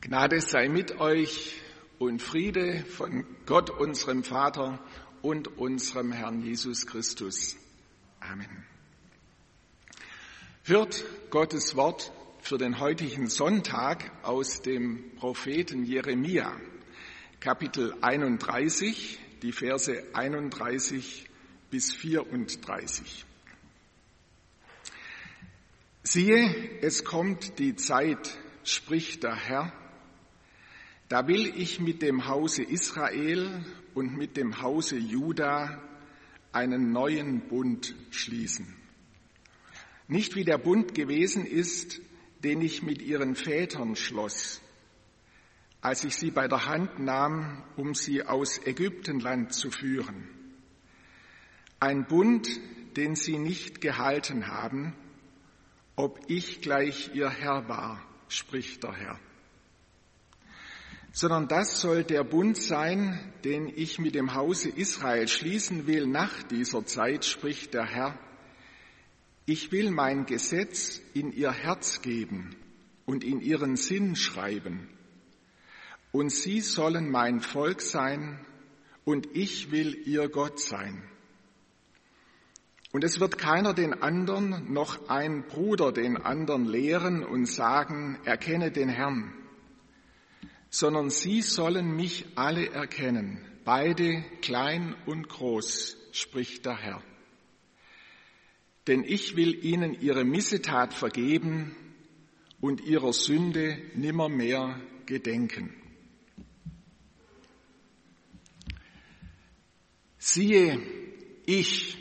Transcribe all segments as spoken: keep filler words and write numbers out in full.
Gnade sei mit euch und Friede von Gott, unserem Vater und unserem Herrn Jesus Christus. Amen. Hört Gottes Wort für den heutigen Sonntag aus dem Propheten Jeremia, Kapitel einunddreißig, die Verse einunddreißig bis vierunddreißig. Siehe, es kommt die Zeit, spricht der Herr, da will ich mit dem Hause Israel und mit dem Hause Juda einen neuen Bund schließen. Nicht wie der Bund gewesen ist, den ich mit ihren Vätern schloss, als ich sie bei der Hand nahm, um sie aus Ägyptenland zu führen. Ein Bund, den sie nicht gehalten haben, ob ich gleich ihr Herr war, spricht der Herr. Sondern das soll der Bund sein, den ich mit dem Hause Israel schließen will nach dieser Zeit, spricht der Herr. Ich will mein Gesetz in ihr Herz geben und in ihren Sinn schreiben. Und sie sollen mein Volk sein und ich will ihr Gott sein. Und es wird keiner den anderen, noch ein Bruder den anderen lehren und sagen, erkenne den Herrn, sondern sie sollen mich alle erkennen, beide klein und groß, spricht der Herr. Denn ich will ihnen ihre Missetat vergeben und ihrer Sünde nimmermehr gedenken. Siehe, ich,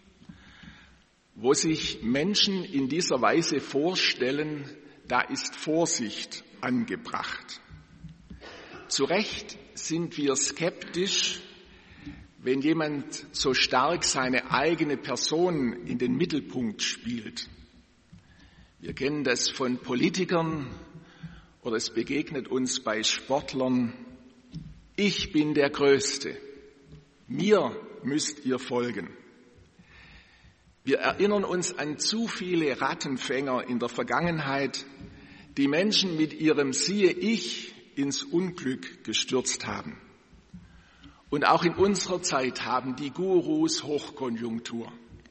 wo sich Menschen in dieser Weise vorstellen, da ist Vorsicht angebracht. Zu Recht sind wir skeptisch, wenn jemand so stark seine eigene Person in den Mittelpunkt spielt. Wir kennen das von Politikern oder es begegnet uns bei Sportlern. Ich bin der Größte. Mir müsst ihr folgen. Wir erinnern uns an zu viele Rattenfänger in der Vergangenheit, die Menschen mit ihrem Siehe ich ins Unglück gestürzt haben. Und auch in unserer Zeit haben die Gurus Hochkonjunktur.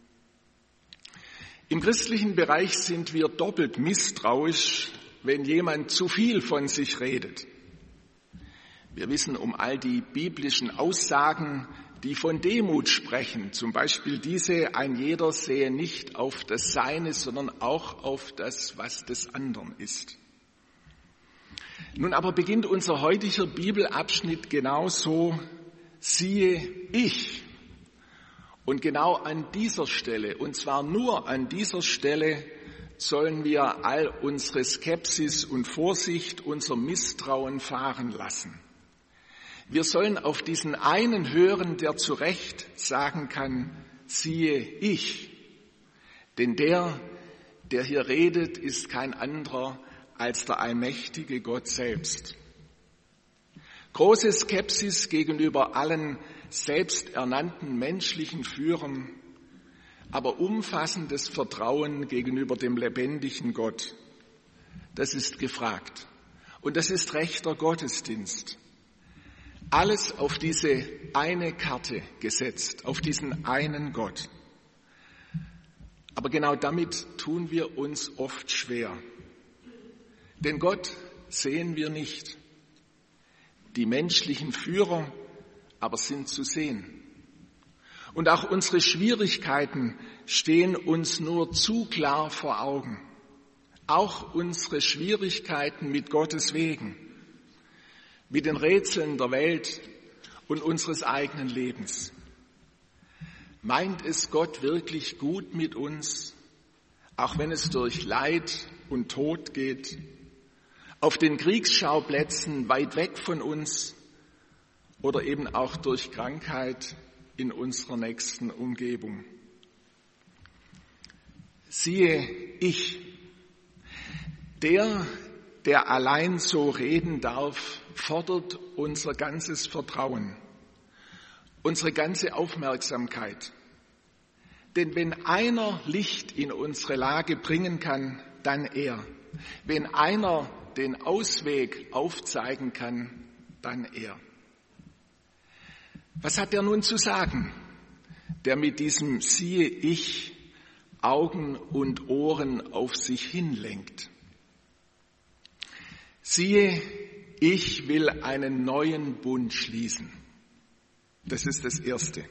Im christlichen Bereich sind wir doppelt misstrauisch, wenn jemand zu viel von sich redet. Wir wissen um all die biblischen Aussagen, die von Demut sprechen, zum Beispiel diese, ein jeder sehe nicht auf das Seine, sondern auch auf das, was des anderen ist. Nun aber beginnt unser heutiger Bibelabschnitt genauso, siehe ich. Und genau an dieser Stelle, und zwar nur an dieser Stelle, sollen wir all unsere Skepsis und Vorsicht, unser Misstrauen fahren lassen. Wir sollen auf diesen einen hören, der zu Recht sagen kann, siehe ich. Denn der, der hier redet, ist kein anderer als der allmächtige Gott selbst. Große Skepsis gegenüber allen selbsternannten menschlichen Führern, aber umfassendes Vertrauen gegenüber dem lebendigen Gott. Das ist gefragt. Und das ist rechter Gottesdienst. Alles auf diese eine Karte gesetzt, auf diesen einen Gott. Aber genau damit tun wir uns oft schwer. Denn Gott sehen wir nicht. Die menschlichen Führer aber sind zu sehen. Und auch unsere Schwierigkeiten stehen uns nur zu klar vor Augen. Auch unsere Schwierigkeiten mit Gottes Wegen, mit den Rätseln der Welt und unseres eigenen Lebens. Meint es Gott wirklich gut mit uns, auch wenn es durch Leid und Tod geht? Auf den Kriegsschauplätzen weit weg von uns oder eben auch durch Krankheit in unserer nächsten Umgebung. Siehe ich, der, der allein so reden darf, fordert unser ganzes Vertrauen, unsere ganze Aufmerksamkeit. Denn wenn einer Licht in unsere Lage bringen kann, dann er. Wenn einer den Ausweg aufzeigen kann, dann er. Was hat er nun zu sagen, der mit diesem siehe ich Augen und Ohren auf sich hinlenkt? Siehe, ich will einen neuen Bund schließen. Das ist das Erste.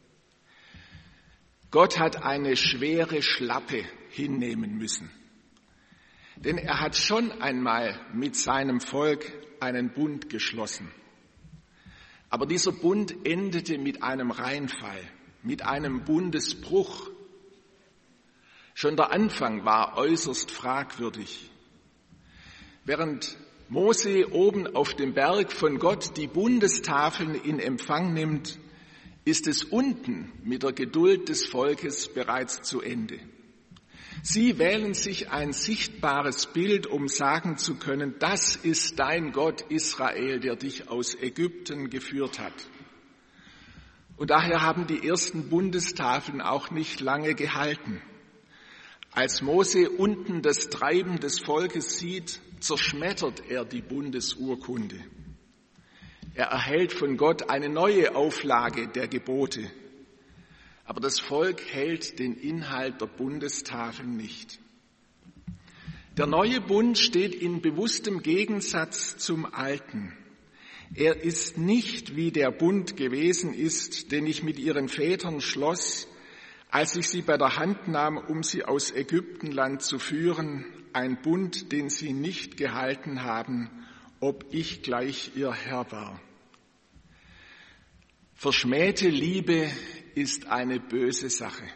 Gott hat eine schwere Schlappe hinnehmen müssen. Denn er hat schon einmal mit seinem Volk einen Bund geschlossen. Aber dieser Bund endete mit einem Reinfall, mit einem Bundesbruch. Schon der Anfang war äußerst fragwürdig. Während Mose oben auf dem Berg von Gott die Bundestafeln in Empfang nimmt, ist es unten mit der Geduld des Volkes bereits zu Ende. Sie wählen sich ein sichtbares Bild, um sagen zu können, das ist dein Gott Israel, der dich aus Ägypten geführt hat. Und daher haben die ersten Bundestafeln auch nicht lange gehalten. Als Mose unten das Treiben des Volkes sieht, zerschmettert er die Bundesurkunde. Er erhält von Gott eine neue Auflage der Gebote. Aber das Volk hält den Inhalt der Bundestafeln nicht. Der neue Bund steht in bewusstem Gegensatz zum alten. Er ist nicht wie der Bund gewesen ist, den ich mit ihren Vätern schloss, als ich sie bei der Hand nahm, um sie aus Ägyptenland zu führen, ein Bund, den sie nicht gehalten haben, ob ich gleich ihr Herr war. Verschmähte Liebe ist eine böse Sache.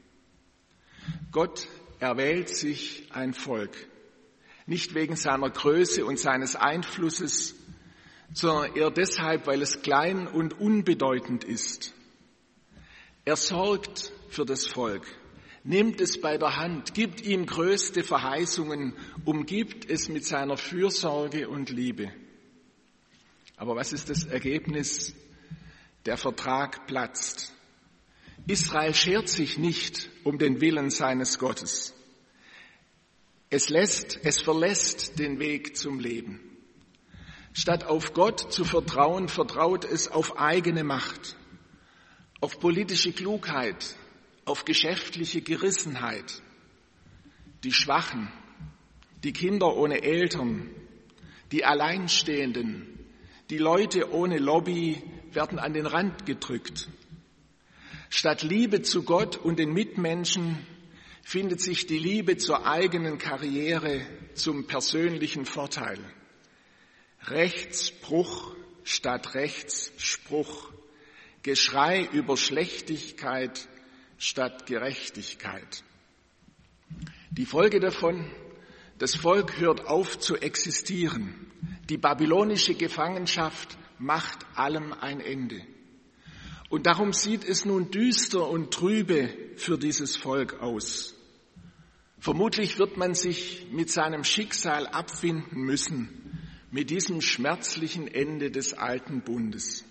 Gott erwählt sich ein Volk, nicht wegen seiner Größe und seines Einflusses, sondern eher deshalb, weil es klein und unbedeutend ist. Er sorgt für das Volk, nimmt es bei der Hand, gibt ihm größte Verheißungen, umgibt es mit seiner Fürsorge und Liebe. Aber was ist das Ergebnis? Der Vertrag platzt. Israel schert sich nicht um den Willen seines Gottes. Es lässt, es verlässt den Weg zum Leben. Statt auf Gott zu vertrauen, vertraut es auf eigene Macht, auf politische Klugheit, auf geschäftliche Gerissenheit. Die Schwachen, die Kinder ohne Eltern, die Alleinstehenden, die Leute ohne Lobby werden an den Rand gedrückt. Statt Liebe zu Gott und den Mitmenschen findet sich die Liebe zur eigenen Karriere, zum persönlichen Vorteil. Rechtsbruch statt Rechtsspruch. Geschrei über Schlechtigkeit statt Gerechtigkeit. Die Folge davon: Das Volk hört auf zu existieren. Die babylonische Gefangenschaft macht allem ein Ende. Und darum sieht es nun düster und trübe für dieses Volk aus. Vermutlich wird man sich mit seinem Schicksal abfinden müssen, mit diesem schmerzlichen Ende des alten Bundes.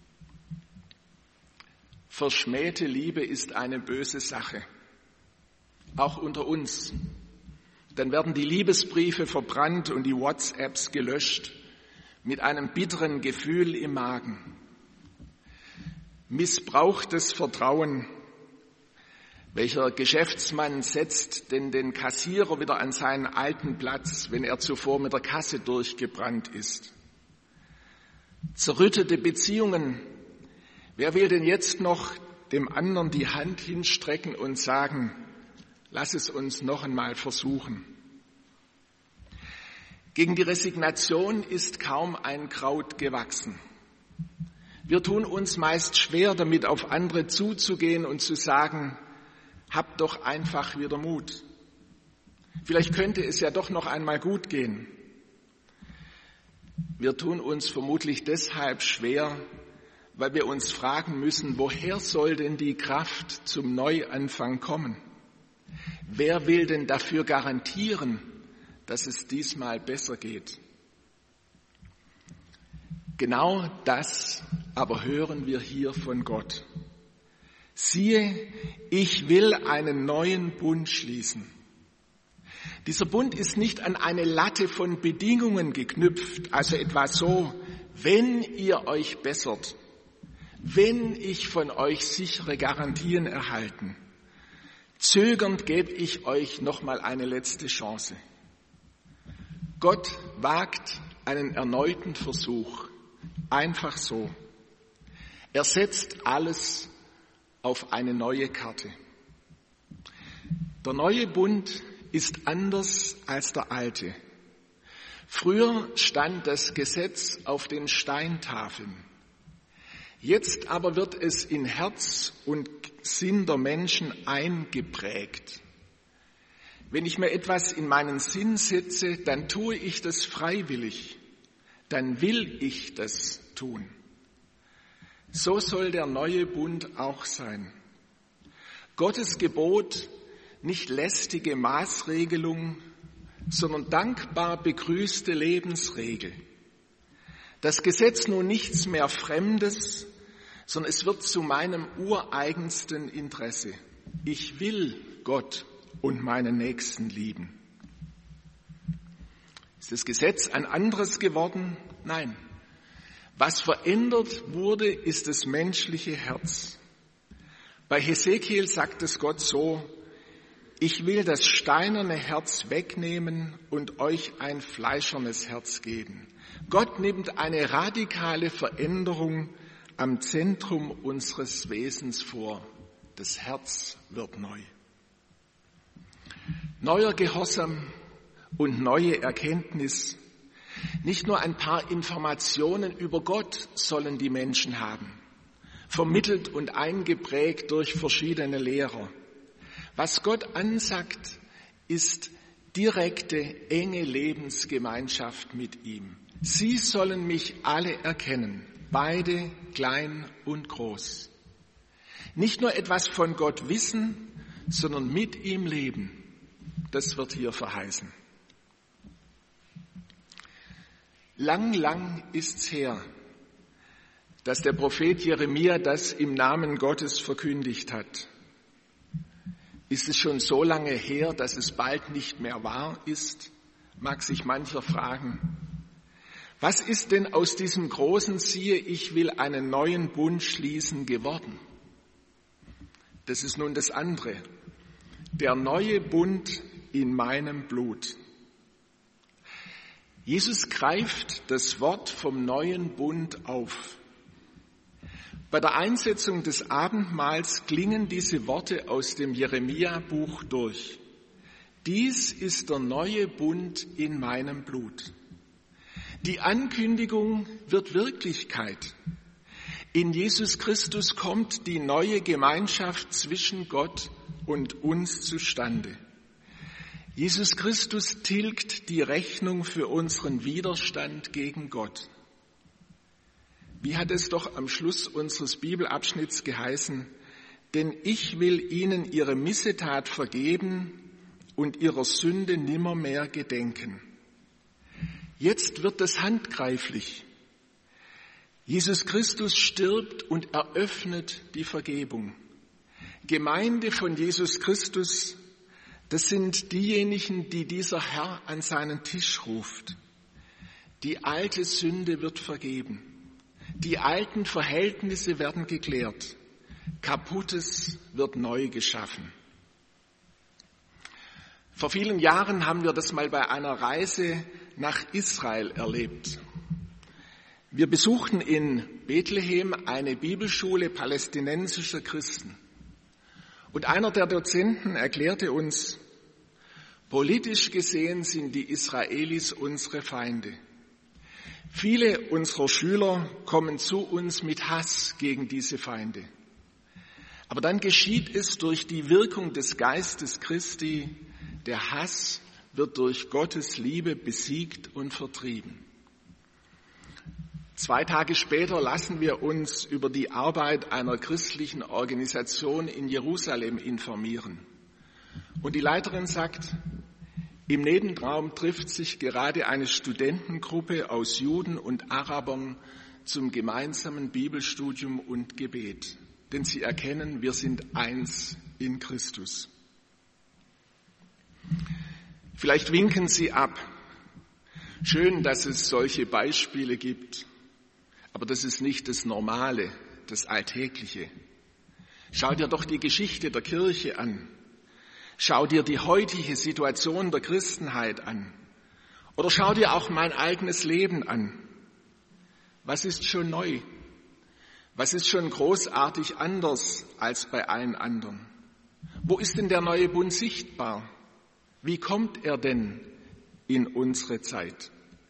Verschmähte Liebe ist eine böse Sache, auch unter uns. Dann werden die Liebesbriefe verbrannt und die WhatsApps gelöscht, mit einem bitteren Gefühl im Magen. Missbrauchtes Vertrauen. Welcher Geschäftsmann setzt denn den Kassierer wieder an seinen alten Platz, wenn er zuvor mit der Kasse durchgebrannt ist? Zerrüttete Beziehungen. Wer will denn jetzt noch dem anderen die Hand hinstrecken und sagen, lass es uns noch einmal versuchen? Gegen die Resignation ist kaum ein Kraut gewachsen. Wir tun uns meist schwer damit, auf andere zuzugehen und zu sagen, habt doch einfach wieder Mut. Vielleicht könnte es ja doch noch einmal gut gehen. Wir tun uns vermutlich deshalb schwer, weil wir uns fragen müssen, woher soll denn die Kraft zum Neuanfang kommen? Wer will denn dafür garantieren, dass es diesmal besser geht? Genau das aber hören wir hier von Gott. Siehe, ich will einen neuen Bund schließen. Dieser Bund ist nicht an eine Latte von Bedingungen geknüpft, also etwa so, wenn ihr euch bessert, wenn ich von euch sichere Garantien erhalten, zögernd gebe ich euch nochmal eine letzte Chance. Gott wagt einen erneuten Versuch, einfach so. Er setzt alles auf eine neue Karte. Der neue Bund ist anders als der alte. Früher stand das Gesetz auf den Steintafeln. Jetzt aber wird es in Herz und Sinn der Menschen eingeprägt. Wenn ich mir etwas in meinen Sinn setze, dann tue ich das freiwillig. Dann will ich das tun. So soll der neue Bund auch sein. Gottes Gebot, nicht lästige Maßregelung, sondern dankbar begrüßte Lebensregel. Das Gesetz nun nichts mehr Fremdes, sondern es wird zu meinem ureigensten Interesse. Ich will Gott und meinen Nächsten lieben. Ist das Gesetz ein anderes geworden? Nein. Was verändert wurde, ist das menschliche Herz. Bei Hesekiel sagt es Gott so: Ich will das steinerne Herz wegnehmen und euch ein fleischernes Herz geben. Gott nimmt eine radikale Veränderung am Zentrum unseres Wesens vor. Das Herz wird neu. Neuer Gehorsam und neue Erkenntnis. Nicht nur ein paar Informationen über Gott sollen die Menschen haben, vermittelt und eingeprägt durch verschiedene Lehrer. Was Gott ansagt, ist direkte, enge Lebensgemeinschaft mit ihm. Sie sollen mich alle erkennen, beide klein und groß. Nicht nur etwas von Gott wissen, sondern mit ihm leben. Das wird hier verheißen. Lang, lang ist's her, dass der Prophet Jeremia das im Namen Gottes verkündigt hat. Ist es schon so lange her, dass es bald nicht mehr wahr ist, mag sich mancher fragen. Was ist denn aus diesem großen Siehe, ich will einen neuen Bund schließen, geworden? Das ist nun das andere. Der neue Bund in meinem Blut. Jesus greift das Wort vom neuen Bund auf. Bei der Einsetzung des Abendmahls klingen diese Worte aus dem Jeremia-Buch durch. Dies ist der neue Bund in meinem Blut. Die Ankündigung wird Wirklichkeit. In Jesus Christus kommt die neue Gemeinschaft zwischen Gott und uns zustande. Jesus Christus tilgt die Rechnung für unseren Widerstand gegen Gott. Wie hat es doch am Schluss unseres Bibelabschnitts geheißen? Denn ich will ihnen ihre Missetat vergeben und ihrer Sünde nimmermehr gedenken. Jetzt wird es handgreiflich. Jesus Christus stirbt und eröffnet die Vergebung. Gemeinde von Jesus Christus, das sind diejenigen, die dieser Herr an seinen Tisch ruft. Die alte Sünde wird vergeben. Die alten Verhältnisse werden geklärt. Kaputtes wird neu geschaffen. Vor vielen Jahren haben wir das mal bei einer Reise nach Israel erlebt. Wir besuchten in Bethlehem eine Bibelschule palästinensischer Christen. Und einer der Dozenten erklärte uns, politisch gesehen sind die Israelis unsere Feinde. Viele unserer Schüler kommen zu uns mit Hass gegen diese Feinde. Aber dann geschieht es durch die Wirkung des Geistes Christi, der Hass wird durch Gottes Liebe besiegt und vertrieben. Zwei Tage später lassen wir uns über die Arbeit einer christlichen Organisation in Jerusalem informieren. Und die Leiterin sagt, im Nebenraum trifft sich gerade eine Studentengruppe aus Juden und Arabern zum gemeinsamen Bibelstudium und Gebet. Denn sie erkennen, wir sind eins in Christus. Vielleicht winken Sie ab. Schön, dass es solche Beispiele gibt, aber das ist nicht das Normale, das Alltägliche. Schau dir doch die Geschichte der Kirche an. Schau dir die heutige Situation der Christenheit an. Oder schau dir auch mein eigenes Leben an. Was ist schon neu? Was ist schon großartig anders als bei allen anderen? Wo ist denn der neue Bund sichtbar? Wie kommt er denn in unsere Zeit?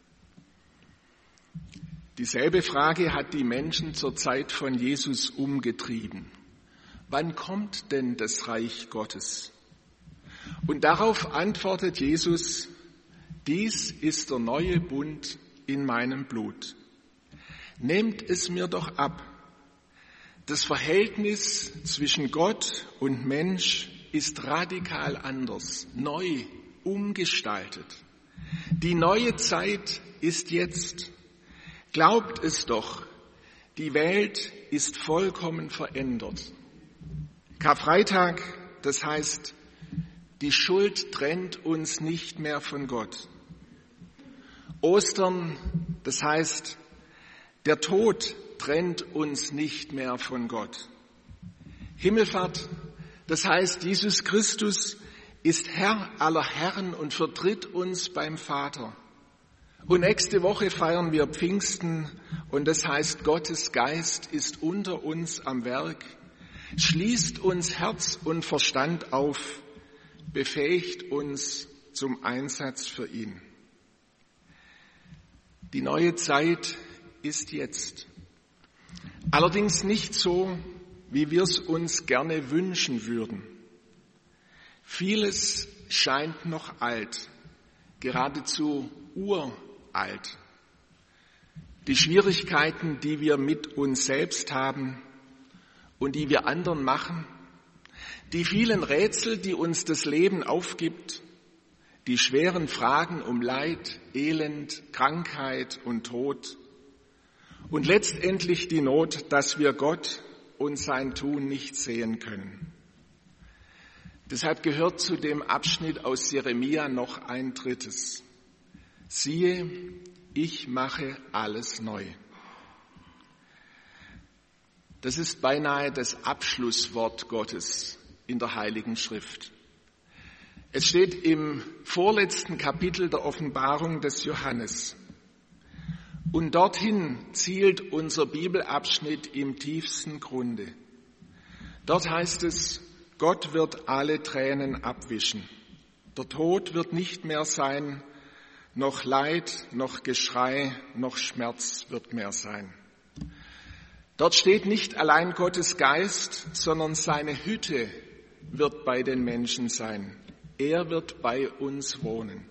Dieselbe Frage hat die Menschen zur Zeit von Jesus umgetrieben. Wann kommt denn das Reich Gottes? Und darauf antwortet Jesus, dies ist der neue Bund in meinem Blut. Nehmt es mir doch ab. Das Verhältnis zwischen Gott und Mensch ist radikal anders, neu, umgestaltet. Die neue Zeit ist jetzt. Glaubt es doch, die Welt ist vollkommen verändert. Karfreitag, das heißt, die Schuld trennt uns nicht mehr von Gott. Ostern, das heißt, der Tod trennt uns nicht mehr von Gott. Himmelfahrt, das heißt, Jesus Christus ist Herr aller Herren und vertritt uns beim Vater. Und nächste Woche feiern wir Pfingsten und das heißt, Gottes Geist ist unter uns am Werk, schließt uns Herz und Verstand auf, befähigt uns zum Einsatz für ihn. Die neue Zeit ist jetzt. Allerdings nicht so, wie wir es uns gerne wünschen würden. Vieles scheint noch alt, geradezu uralt. Die Schwierigkeiten, die wir mit uns selbst haben und die wir anderen machen, die vielen Rätsel, die uns das Leben aufgibt, die schweren Fragen um Leid, Elend, Krankheit und Tod und letztendlich die Not, dass wir Gott und sein Tun nicht sehen können. Deshalb gehört zu dem Abschnitt aus Jeremia noch ein drittes. Siehe, ich mache alles neu. Das ist beinahe das Abschlusswort Gottes in der Heiligen Schrift. Es steht im vorletzten Kapitel der Offenbarung des Johannes. Und dorthin zielt unser Bibelabschnitt im tiefsten Grunde. Dort heißt es, Gott wird alle Tränen abwischen. Der Tod wird nicht mehr sein, noch Leid, noch Geschrei, noch Schmerz wird mehr sein. Dort steht nicht allein Gottes Geist, sondern seine Hütte wird bei den Menschen sein. Er wird bei uns wohnen.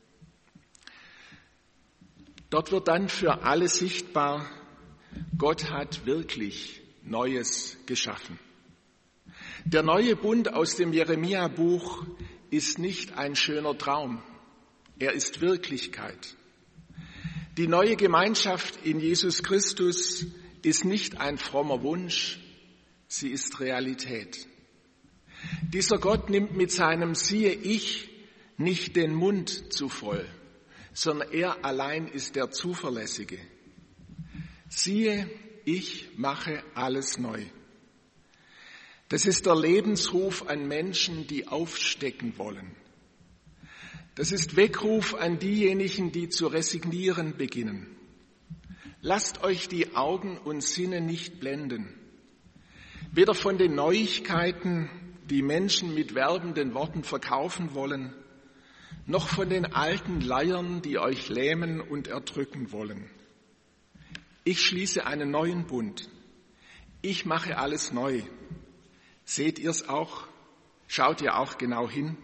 Dort wird dann für alle sichtbar, Gott hat wirklich Neues geschaffen. Der neue Bund aus dem Jeremia-Buch ist nicht ein schöner Traum, er ist Wirklichkeit. Die neue Gemeinschaft in Jesus Christus ist nicht ein frommer Wunsch, sie ist Realität. Dieser Gott nimmt mit seinem Siehe ich nicht den Mund zu voll, sondern er allein ist der Zuverlässige. Siehe, ich mache alles neu. Das ist der Lebensruf an Menschen, die aufstecken wollen. Das ist Weckruf an diejenigen, die zu resignieren beginnen. Lasst euch die Augen und Sinne nicht blenden. Weder von den Neuigkeiten, die Menschen mit werbenden Worten verkaufen wollen, noch von den alten Leiern, die euch lähmen und erdrücken wollen. Ich schließe einen neuen Bund. Ich mache alles neu. Seht ihr's auch? Schaut ihr auch genau hin?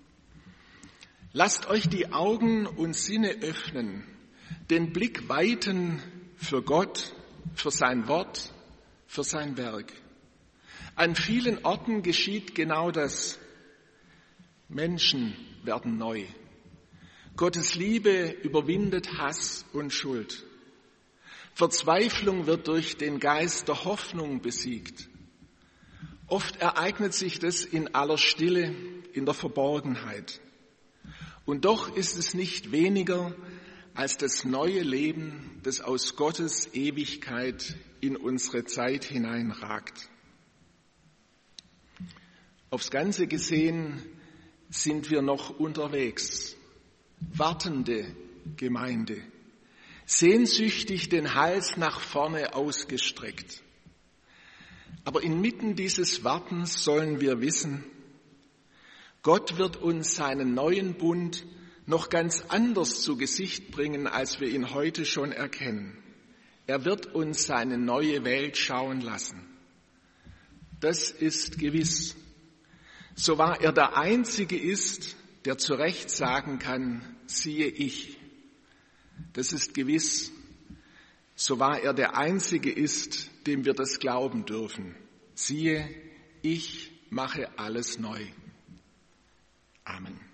Lasst euch die Augen und Sinne öffnen, den Blick weiten für Gott, für sein Wort, für sein Werk. An vielen Orten geschieht genau das. Menschen werden neu. Gottes Liebe überwindet Hass und Schuld. Verzweiflung wird durch den Geist der Hoffnung besiegt. Oft ereignet sich das in aller Stille, in der Verborgenheit. Und doch ist es nicht weniger als das neue Leben, das aus Gottes Ewigkeit in unsere Zeit hineinragt. Aufs Ganze gesehen sind wir noch unterwegs, wartende Gemeinde, sehnsüchtig den Hals nach vorne ausgestreckt. Aber inmitten dieses Wartens sollen wir wissen, Gott wird uns seinen neuen Bund noch ganz anders zu Gesicht bringen, als wir ihn heute schon erkennen. Er wird uns seine neue Welt schauen lassen. Das ist gewiss. So wahr er der Einzige ist, der zu Recht sagen kann, siehe ich. Das ist gewiss. So wahr er der Einzige ist, dem wir das glauben dürfen. Siehe, ich mache alles neu. Amen.